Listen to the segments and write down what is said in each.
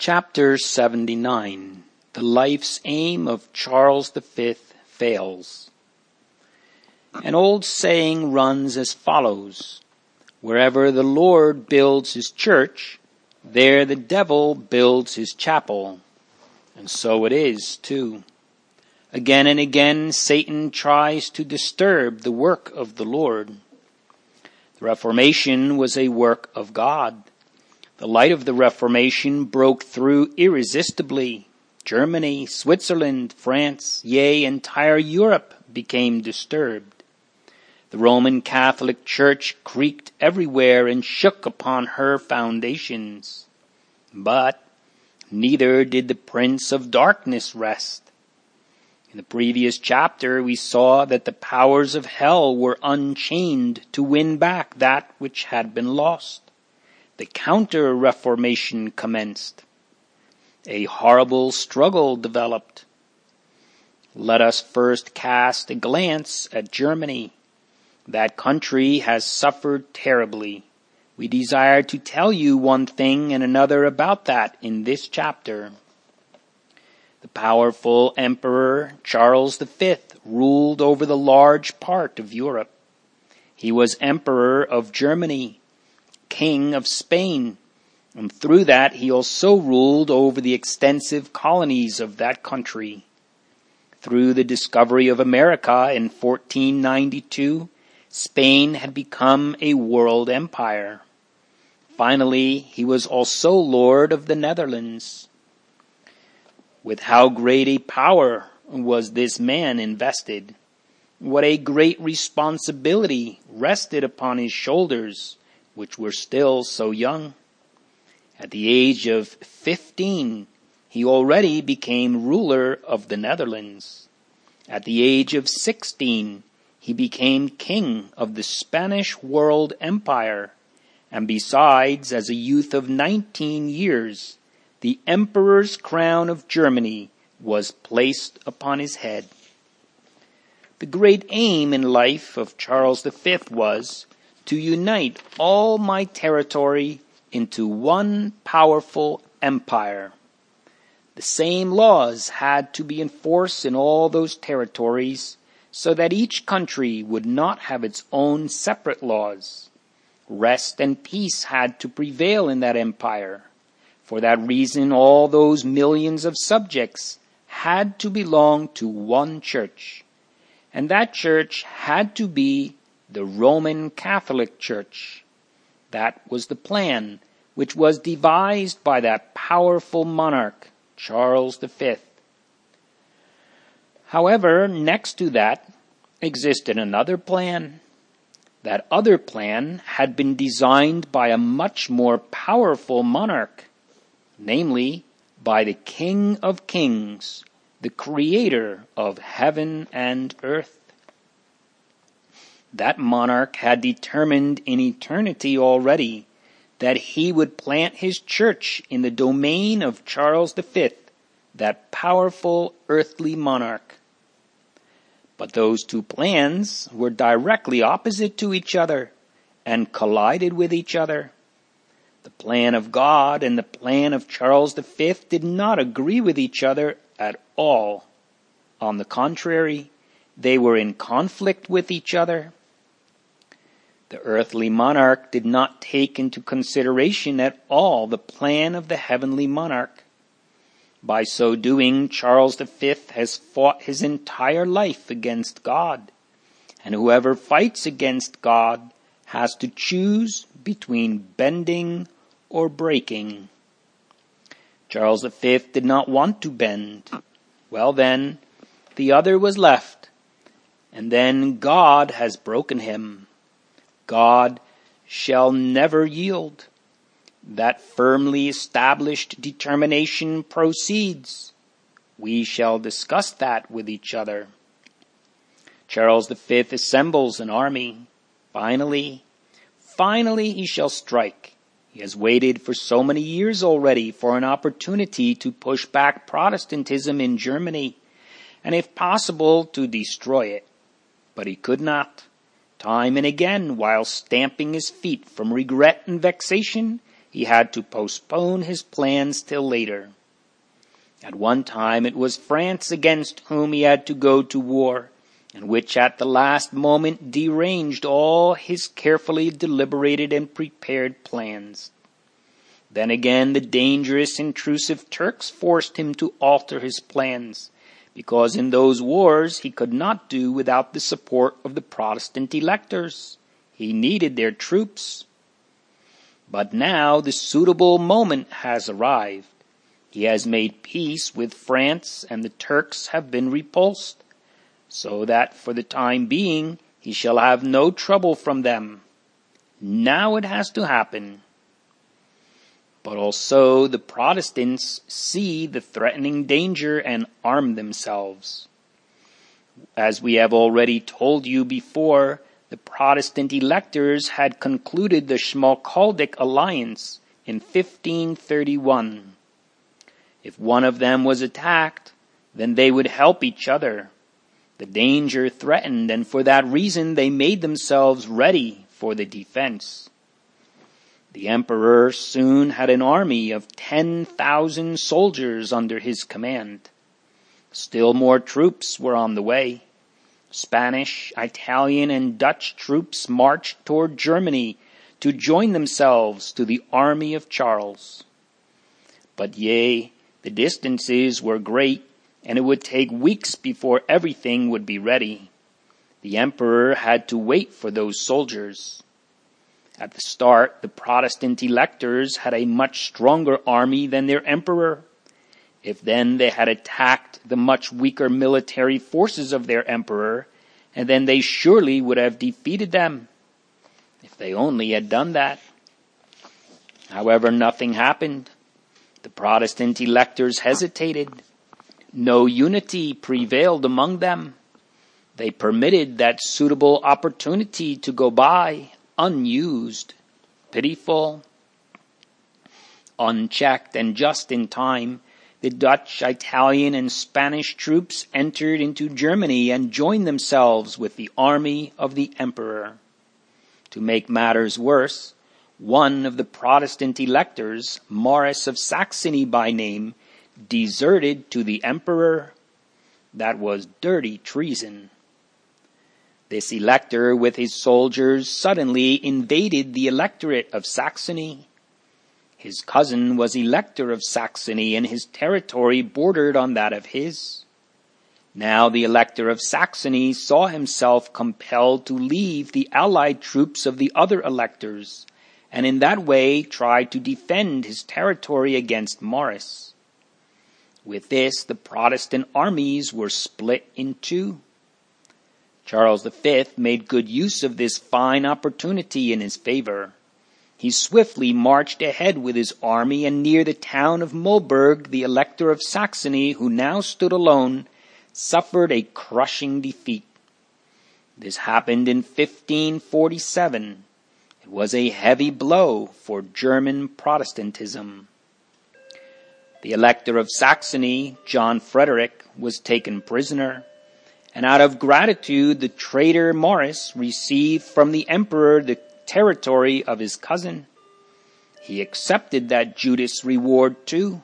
Chapter 79. The Life's Aim of Charles V Fails. An old saying runs as follows: wherever the Lord builds his church, there the devil builds his chapel. And so it is, too. Again and again, Satan tries to disturb the work of the Lord. The Reformation was a work of God. The light of the Reformation broke through irresistibly. Germany, Switzerland, France, yea, entire Europe became disturbed. The Roman Catholic Church creaked everywhere and shook upon her foundations. But neither did the Prince of Darkness rest. In the previous chapter, we saw that the powers of hell were unchained to win back that which had been lost. The Counter-Reformation commenced. A horrible struggle developed. Let us first cast a glance at Germany. That country has suffered terribly. We desire to tell you one thing and another about that in this chapter. The powerful Emperor Charles V ruled over the large part of Europe. He was Emperor of Germany, King of Spain, and through that he also ruled over the extensive colonies of that country. Through the discovery of America in 1492, Spain had become a world empire. Finally, he was also Lord of the Netherlands. With how great a power was this man invested? What a great responsibility rested upon his shoulders, which were still so young. At the age of 15, he already became ruler of the Netherlands. At the age of 16, he became king of the Spanish world empire. And besides, as a youth of 19 years, the emperor's crown of Germany was placed upon his head. The great aim in life of Charles V was to unite all my territory into one powerful empire. The same laws had to be enforced in all those territories so that each country would not have its own separate laws. Rest and peace had to prevail in that empire. For that reason, all those millions of subjects had to belong to one church. And that church had to be the Roman Catholic Church. That was the plan which was devised by that powerful monarch, Charles V. However, next to that existed another plan. That other plan had been designed by a much more powerful monarch, namely by the King of Kings, the Creator of heaven and earth. That monarch had determined in eternity already that he would plant his church in the domain of Charles V, that powerful earthly monarch. But those two plans were directly opposite to each other and collided with each other. The plan of God and the plan of Charles V did not agree with each other at all. On the contrary, they were in conflict with each other. The earthly monarch did not take into consideration at all the plan of the heavenly monarch. By so doing, Charles V has fought his entire life against God, and whoever fights against God has to choose between bending or breaking. Charles V did not want to bend. Well then, the other was left, and then God has broken him. God shall never yield. That firmly established determination proceeds. We shall discuss that with each other. Charles V assembles an army. Finally he shall strike. He has waited for so many years already for an opportunity to push back Protestantism in Germany, and if possible to destroy it. But he could not. Time and again, while stamping his feet from regret and vexation, he had to postpone his plans till later. At one time it was France against whom he had to go to war, and which at the last moment deranged all his carefully deliberated and prepared plans. Then again the dangerous, intrusive Turks forced him to alter his plans, because in those wars he could not do without the support of the Protestant electors. He needed their troops. But now the suitable moment has arrived. He has made peace with France, and the Turks have been repulsed, so that for the time being he shall have no trouble from them. Now it has to happen. But also the Protestants see the threatening danger and arm themselves. As we have already told you before, the Protestant electors had concluded the Schmalkaldic alliance in 1531. If one of them was attacked, then they would help each other. The danger threatened, and for that reason they made themselves ready for the defense. The emperor soon had an army of 10,000 soldiers under his command. Still more troops were on the way. Spanish, Italian, and Dutch troops marched toward Germany to join themselves to the army of Charles. But the distances were great, and it would take weeks before everything would be ready. The emperor had to wait for those soldiers. At the start, the Protestant electors had a much stronger army than their emperor. If then they had attacked the much weaker military forces of their emperor, and then they surely would have defeated them, if they only had done that. However, nothing happened. The Protestant electors hesitated. No unity prevailed among them. They permitted that suitable opportunity to go by, unused, pitiful, unchecked, and just in time. The Dutch, Italian, and Spanish troops entered into Germany and joined themselves with the army of the emperor. To make matters worse, one of the Protestant electors, Maurice of Saxony by name, deserted to the emperor. That was dirty treason. This elector with his soldiers suddenly invaded the electorate of Saxony. His cousin was elector of Saxony, and his territory bordered on that of his. Now the elector of Saxony saw himself compelled to leave the allied troops of the other electors, and in that way tried to defend his territory against Maurice. With this, the Protestant armies were split in two. Charles V made good use of this fine opportunity in his favor. He swiftly marched ahead with his army, and near the town of Mulberg, the elector of Saxony, who now stood alone, suffered a crushing defeat. This happened in 1547. It was a heavy blow for German Protestantism. The elector of Saxony, John Frederick, was taken prisoner, and out of gratitude the traitor Maurice received from the emperor the territory of his cousin. He accepted that Judas reward too.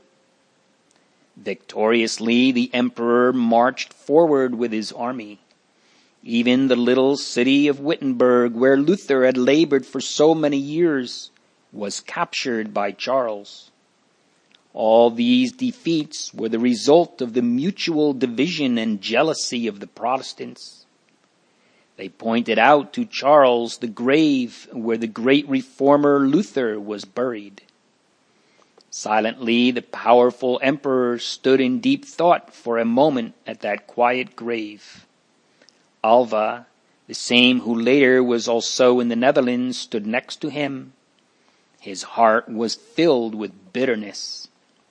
Victoriously, the emperor marched forward with his army. Even the little city of Wittenberg, where Luther had labored for so many years, was captured by Charles. All these defeats were the result of the mutual division and jealousy of the Protestants. They pointed out to Charles the grave where the great reformer Luther was buried. Silently, the powerful emperor stood in deep thought for a moment at that quiet grave. Alva, the same who later was also in the Netherlands, stood next to him. His heart was filled with bitterness.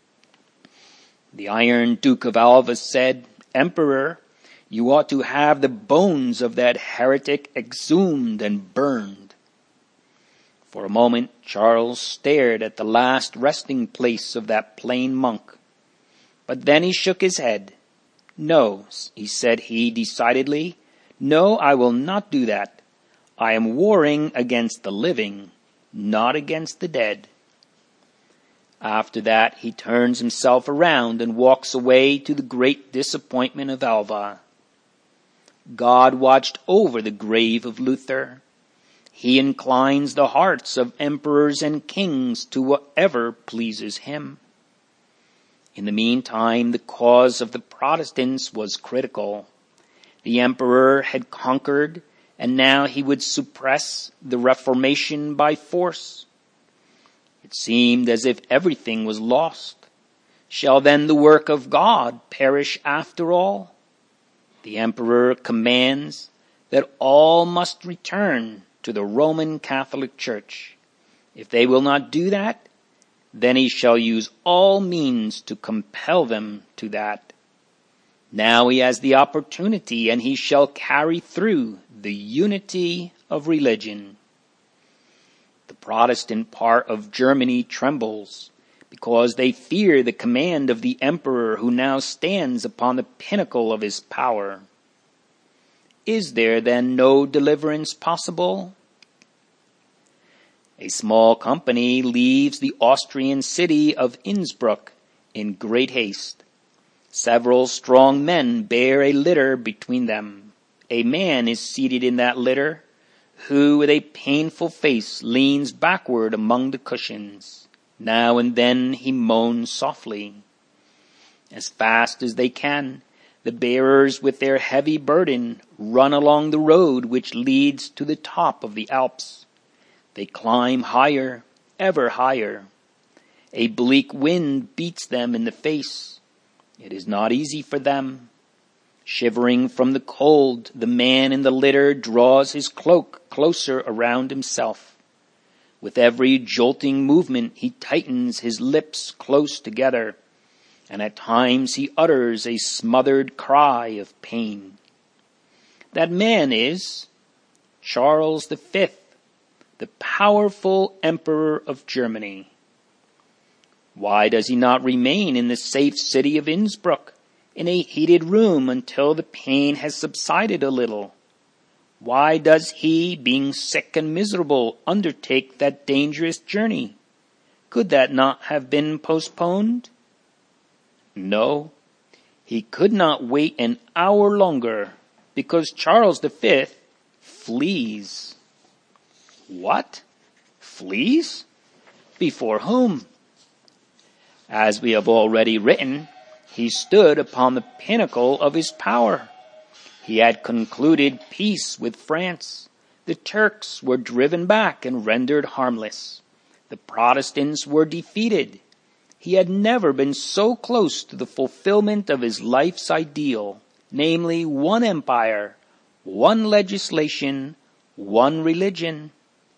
The Iron Duke of Alva said, "Emperor, you ought to have the bones of that heretic exhumed and burned." For a moment, Charles stared at the last resting place of that plain monk. But then he shook his head. "No," said he decidedly. "No, I will not do that. I am warring against the living, not against the dead." After that, he turns himself around and walks away, to the great disappointment of Alva. God watched over the grave of Luther. He inclines the hearts of emperors and kings to whatever pleases him. In the meantime, the cause of the Protestants was critical. The emperor had conquered, and now he would suppress the Reformation by force. It seemed as if everything was lost. Shall then the work of God perish after all? The emperor commands that all must return to the Roman Catholic Church. If they will not do that, then he shall use all means to compel them to that. Now he has the opportunity, and he shall carry through the unity of religion. The Protestant part of Germany trembles, because they fear the command of the emperor, who now stands upon the pinnacle of his power. Is there then no deliverance possible? A small company leaves the Austrian city of Innsbruck in great haste. Several strong men bear a litter between them. A man is seated in that litter, who with a painful face leans backward among the cushions. Now and then he moans softly. As fast as they can, the bearers with their heavy burden run along the road which leads to the top of the Alps. They climb higher, ever higher. A bleak wind beats them in the face. It is not easy for them. Shivering from the cold, the man in the litter draws his cloak closer around himself. With every jolting movement, he tightens his lips close together, and at times he utters a smothered cry of pain. That man is Charles V, the powerful emperor of Germany. Why does he not remain in the safe city of Innsbruck, in a heated room, until the pain has subsided a little? Why does he, being sick and miserable, undertake that dangerous journey? Could that not have been postponed? No, he could not wait an hour longer, because Charles V flees. What? Flees? Before whom? As we have already written, he stood upon the pinnacle of his power. He had concluded peace with France. The Turks were driven back and rendered harmless. The Protestants were defeated. He had never been so close to the fulfillment of his life's ideal, namely one empire, one legislation, one religion.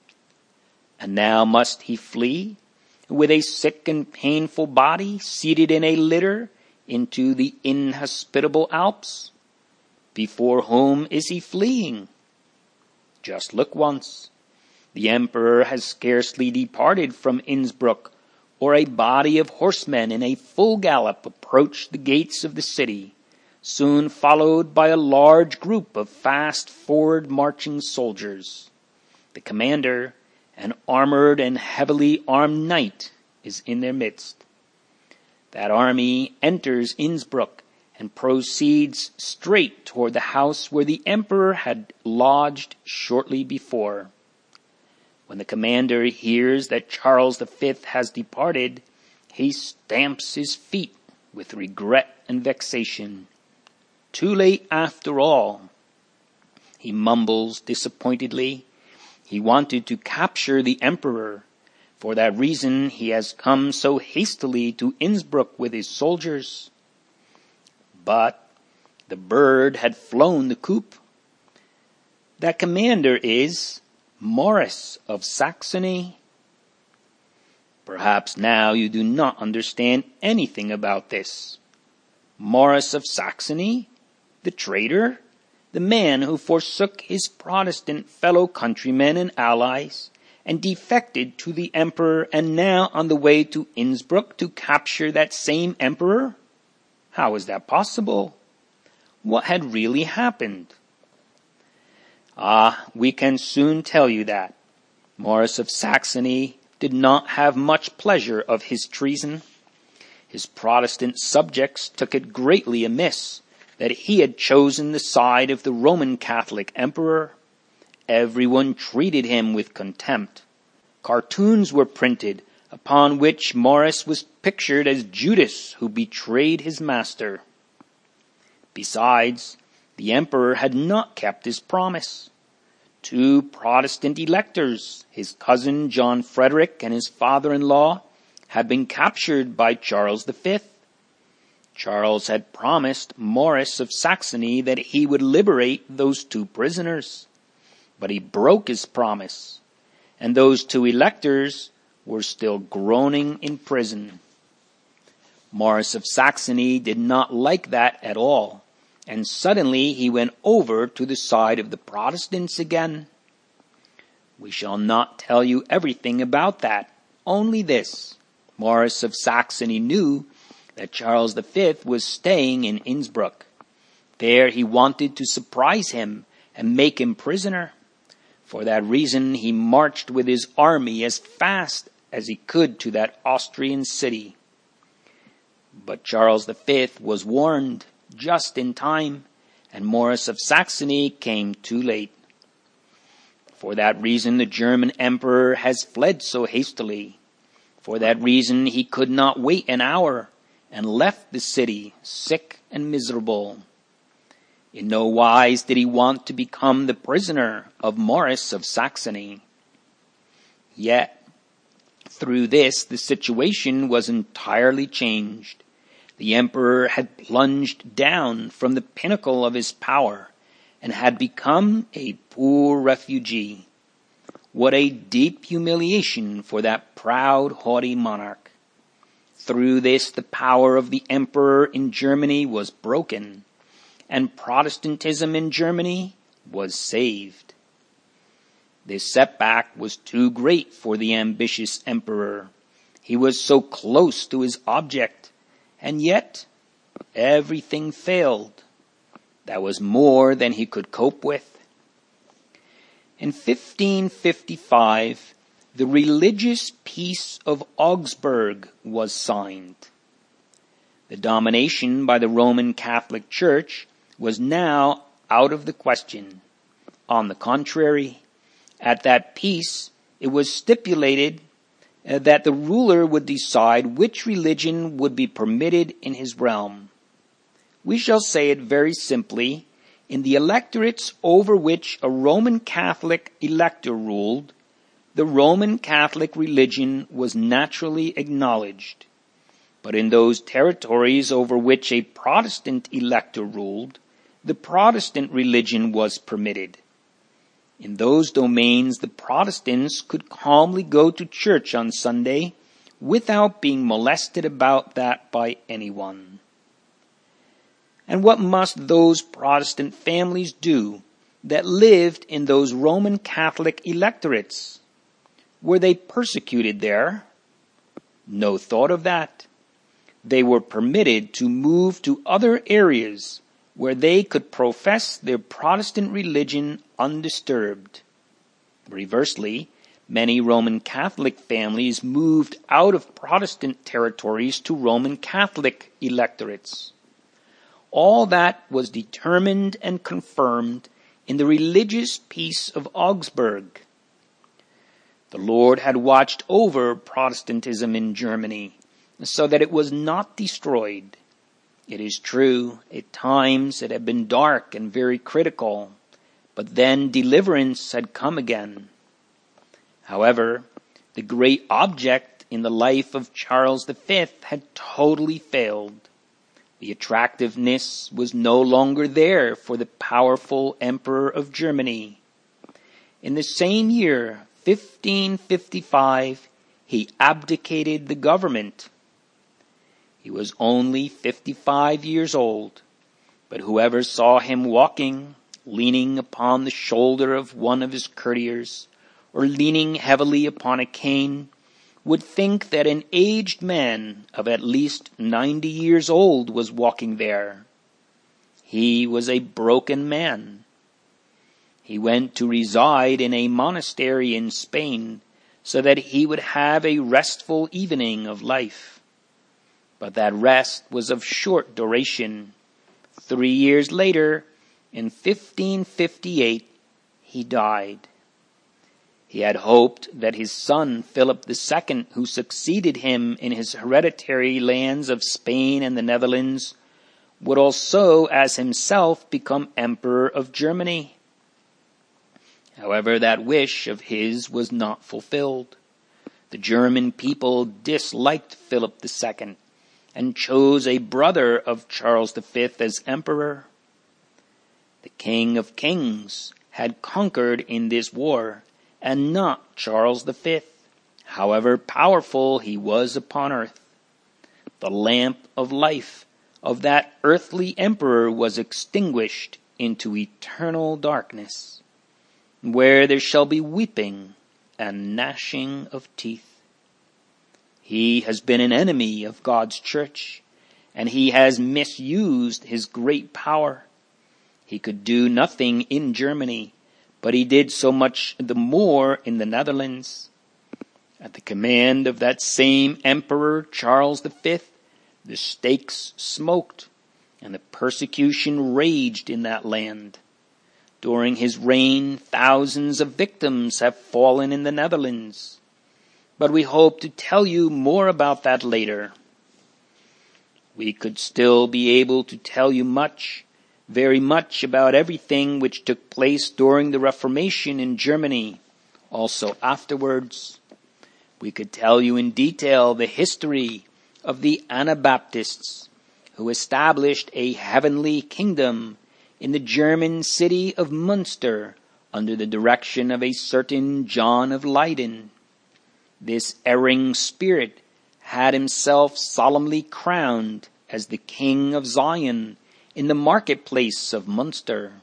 And now must he flee, with a sick and painful body, seated in a litter, into the inhospitable Alps? Before whom is he fleeing? Just look once. The emperor has scarcely departed from Innsbruck, or a body of horsemen in a full gallop approached the gates of the city, soon followed by a large group of fast forward marching soldiers. The commander, an armored and heavily armed knight, is in their midst. That army enters Innsbruck and proceeds straight toward the house where the emperor had lodged shortly before. When the commander hears that Charles V has departed, he stamps his feet with regret and vexation. Too late after all. He mumbles disappointedly. He wanted to capture the emperor. For that reason he has come so hastily to Innsbruck with his soldiers. But the bird had flown the coop. That commander is Maurice of Saxony. Perhaps now you do not understand anything about this. Maurice of Saxony, the traitor, the man who forsook his Protestant fellow countrymen and allies, and defected to the emperor, and now on the way to Innsbruck to capture that same emperor? How is that possible? What had really happened? We can soon tell you that. Maurice of Saxony did not have much pleasure of his treason. His Protestant subjects took it greatly amiss that he had chosen the side of the Roman Catholic emperor. Everyone treated him with contempt. Cartoons were printed upon which Maurice was pictured as Judas who betrayed his master. Besides, the emperor had not kept his promise. 2 Protestant electors, his cousin John Frederick and his father-in-law, had been captured by Charles V. Charles had promised Maurice of Saxony that he would liberate those 2 prisoners, but he broke his promise, and those 2 electors were still groaning in prison. Maurice of Saxony did not like that at all, and suddenly he went over to the side of the Protestants again. We shall not tell you everything about that, only this. Maurice of Saxony knew that Charles V was staying in Innsbruck. There he wanted to surprise him and make him prisoner. For that reason he marched with his army as fast as he could to that Austrian city. But Charles V was warned just in time, and Maurice of Saxony came too late. For that reason the German emperor has fled so hastily. For that reason he could not wait an hour, and left the city sick and miserable. In no wise did he want to become the prisoner of Maurice of Saxony. Yet, through this, the situation was entirely changed. The emperor had plunged down from the pinnacle of his power, and had become a poor refugee. What a deep humiliation for that proud, haughty monarch. Through this, the power of the emperor in Germany was broken, and Protestantism in Germany was saved. This setback was too great for the ambitious emperor. He was so close to his object, and yet everything failed. That was more than he could cope with. In 1555, the religious Peace of Augsburg was signed. The domination by the Roman Catholic Church was now out of the question. On the contrary, at that peace, it was stipulated that the ruler would decide which religion would be permitted in his realm. We shall say it very simply. In the electorates over which a Roman Catholic elector ruled, the Roman Catholic religion was naturally acknowledged. But in those territories over which a Protestant elector ruled, the Protestant religion was permitted. In those domains, the Protestants could calmly go to church on Sunday without being molested about that by anyone. And what must those Protestant families do that lived in those Roman Catholic electorates? Were they persecuted there? No thought of that. They were permitted to move to other areas where they could profess their Protestant religion undisturbed. Reversely, many Roman Catholic families moved out of Protestant territories to Roman Catholic electorates. All that was determined and confirmed in the religious Peace of Augsburg. The Lord had watched over Protestantism in Germany so that it was not destroyed. It is true, at times it had been dark and very critical, but then deliverance had come again. However, the great object in the life of Charles V had totally failed. The attractiveness was no longer there for the powerful Emperor of Germany. In the same year, 1555, he abdicated the government. He was only 55 years old, but whoever saw him walking, leaning upon the shoulder of one of his courtiers, or leaning heavily upon a cane, would think that an aged man of at least 90 years old was walking there. He was a broken man. He went to reside in a monastery in Spain, so that he would have a restful evening of life. But that rest was of short duration. 3 years later, in 1558, he died. He had hoped that his son Philip II, who succeeded him in his hereditary lands of Spain and the Netherlands, would also, as himself, become Emperor of Germany. However, that wish of his was not fulfilled. The German people disliked Philip II and chose a brother of Charles V as emperor. The King of Kings had conquered in this war, and not Charles V, however powerful he was upon earth. The lamp of life of that earthly emperor was extinguished into eternal darkness, where there shall be weeping and gnashing of teeth. He has been an enemy of God's church, and he has misused his great power. He could do nothing in Germany, but he did so much the more in the Netherlands. At the command of that same Emperor Charles V, the stakes smoked, and the persecution raged in that land. During his reign, thousands of victims have fallen in the Netherlands. But we hope to tell you more about that later. We could still be able to tell you much, very much about everything which took place during the Reformation in Germany, also afterwards. We could tell you in detail the history of the Anabaptists, who established a heavenly kingdom in the German city of Munster under the direction of a certain John of Leyden. This erring spirit had himself solemnly crowned as the King of Zion in the marketplace of Munster.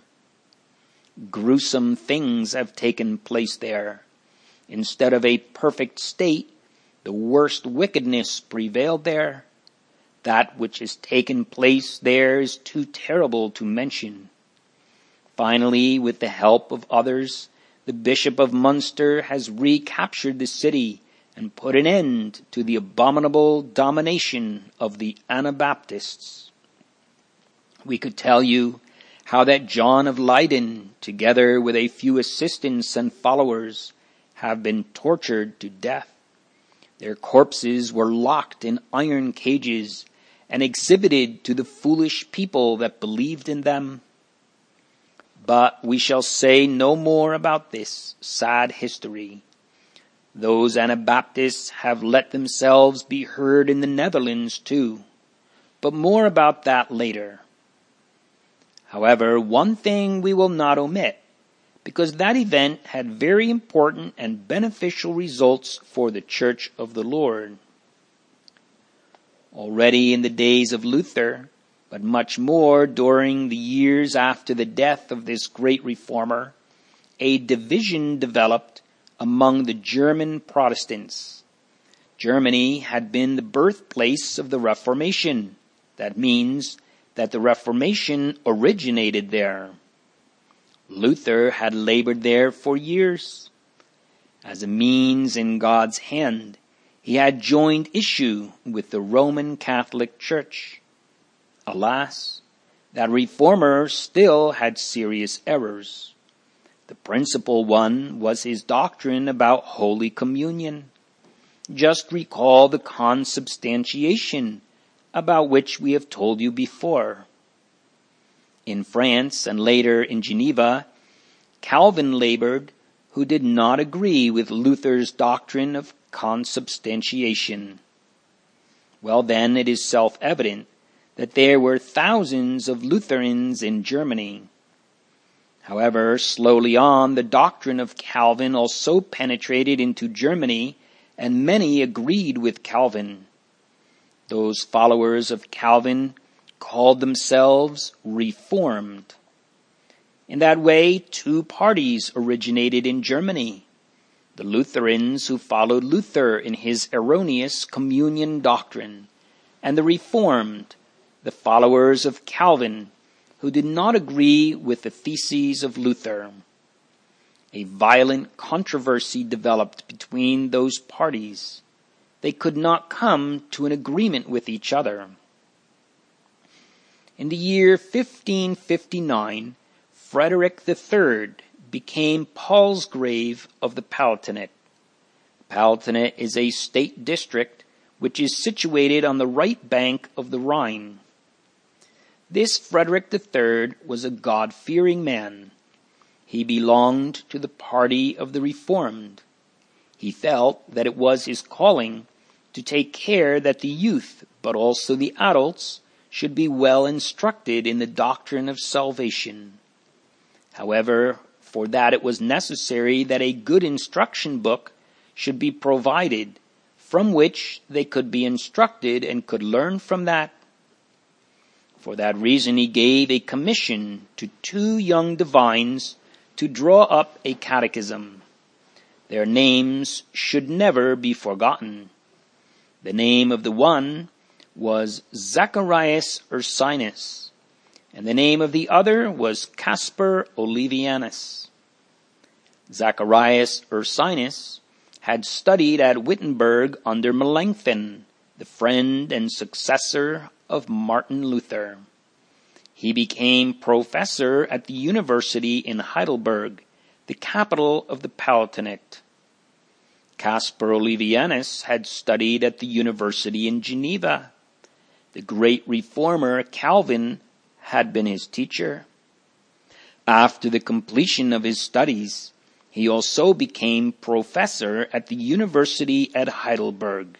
Gruesome things have taken place there. Instead of a perfect state, the worst wickedness prevailed there. That which has taken place there is too terrible to mention. Finally, with the help of others, the Bishop of Munster has recaptured the city and put an end to the abominable domination of the Anabaptists. We could tell you how that John of Leyden, together with a few assistants and followers, have been tortured to death. Their corpses were locked in iron cages and exhibited to the foolish people that believed in them. But we shall say no more about this sad history. Those Anabaptists have let themselves be heard in the Netherlands too, but more about that later. However, one thing we will not omit, because that event had very important and beneficial results for the Church of the Lord. Already in the days of Luther, but much more during the years after the death of this great reformer, a division developed among the German Protestants. Germany had been the birthplace of the Reformation. That means that the Reformation originated there. Luther had labored there for years. As a means in God's hand, he had joined issue with the Roman Catholic Church. Alas, that reformer still had serious errors. The principal one was his doctrine about Holy Communion. Just recall the consubstantiation, about which we have told you before. In France and later in Geneva, Calvin labored, who did not agree with Luther's doctrine of consubstantiation. Well then, it is self-evident that there were thousands of Lutherans in Germany. However, slowly on, the doctrine of Calvin also penetrated into Germany, and many agreed with Calvin. Those followers of Calvin called themselves Reformed. In that way, two parties originated in Germany. The Lutherans who followed Luther in his erroneous communion doctrine, and the Reformed, the followers of Calvin, who did not agree with the theses of Luther. a violent controversy developed between those parties. They could not come to an agreement with each other. In the year 1559, Frederick III became Palsgrave of the Palatinate. Palatinate is a state district which is situated on the right bank of the Rhine. This Frederick III was a God-fearing man. He belonged to the party of the Reformed. He felt that it was his calling to take care that the youth, but also the adults, should be well instructed in the doctrine of salvation. However, for that it was necessary that a good instruction book should be provided, from which they could be instructed and could learn from that. For that reason he gave a commission to 2 young divines to draw up a catechism. Their names should never be forgotten. The name of the one was Zacharias Ursinus, and the name of the other was Caspar Olevianus. Zacharias Ursinus had studied at Wittenberg under Melanchthon, the friend and successor of Martin Luther. He became professor at the university in Heidelberg, the capital of the Palatinate. Caspar Olevianus had studied at the university in Geneva. The great reformer Calvin had been his teacher. After the completion of his studies, he also became professor at the university at Heidelberg.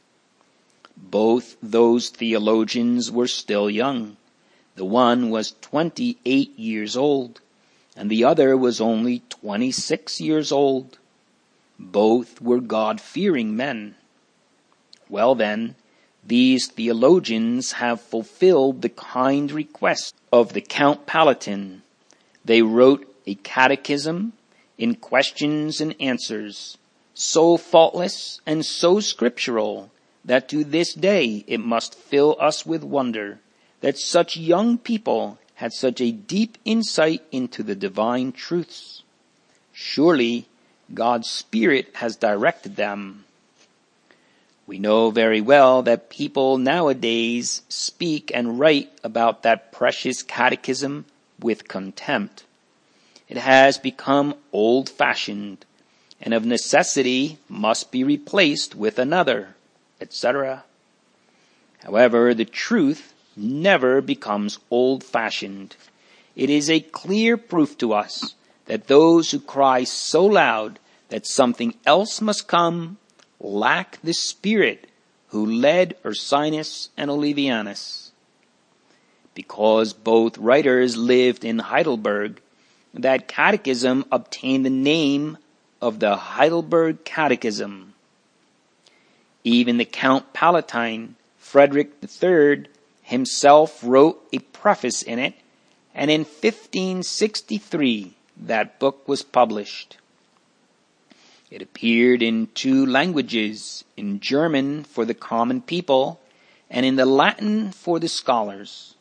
Both those theologians were still young. The one was 28 years old, and the other was only 26 years old. Both were God-fearing men. Well then, these theologians have fulfilled the kind request of the Count Palatin. They wrote a catechism in questions and answers, so faultless and so scriptural that to this day it must fill us with wonder that such young people had such a deep insight into the divine truths. Surely God's Spirit has directed them. We know very well that people nowadays speak and write about that precious catechism with contempt. It has become old-fashioned, and of necessity must be replaced with another, etc. However, the truth never becomes old-fashioned. It is a clear proof to us that those who cry so loud that something else must come lack the Spirit who led Ursinus and Olevianus. Because both writers lived in Heidelberg, that catechism obtained the name of the Heidelberg Catechism. Even the Count Palatine, Frederick III, himself wrote a preface in it, and in 1563 that book was published. It appeared in 2 languages, in German for the common people, and in the Latin for the scholars.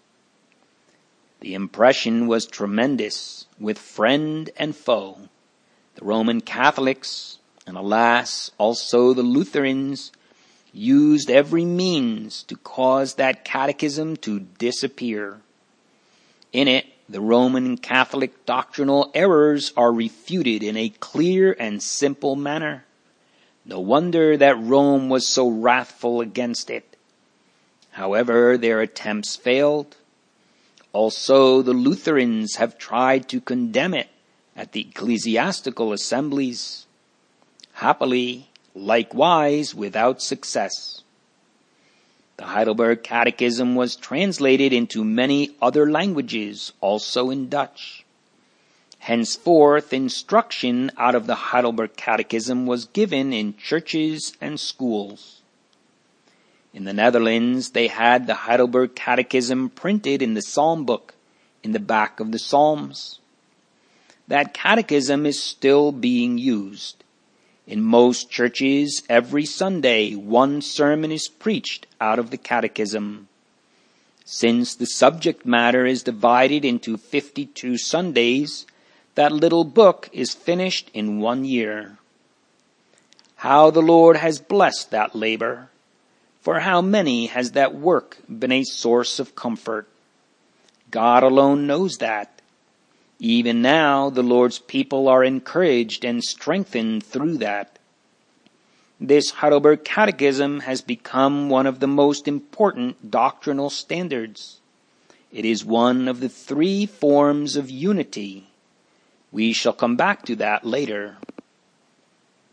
The impression was tremendous, with friend and foe. The Roman Catholics, and alas, also the Lutherans, used every means to cause that catechism to disappear. In it, the Roman Catholic doctrinal errors are refuted in a clear and simple manner. No wonder that Rome was so wrathful against it. However, their attempts failed. Also, the Lutherans have tried to condemn it at the ecclesiastical assemblies. Happily, likewise without success. The Heidelberg Catechism was translated into many other languages, also in Dutch. Henceforth, instruction out of the Heidelberg Catechism was given in churches and schools. In the Netherlands, they had the Heidelberg Catechism printed in the Psalm book, in the back of the Psalms. That catechism is still being used. In most churches, every Sunday, one sermon is preached out of the catechism. Since the subject matter is divided into 52 Sundays, the that little book is finished in 1 year. How the Lord has blessed that labor! For how many has that work been a source of comfort? God alone knows that. Even now the Lord's people are encouraged and strengthened through that. This Heidelberg Catechism has become one of the most important doctrinal standards. It is one of the 3 forms of unity. We shall come back to that later.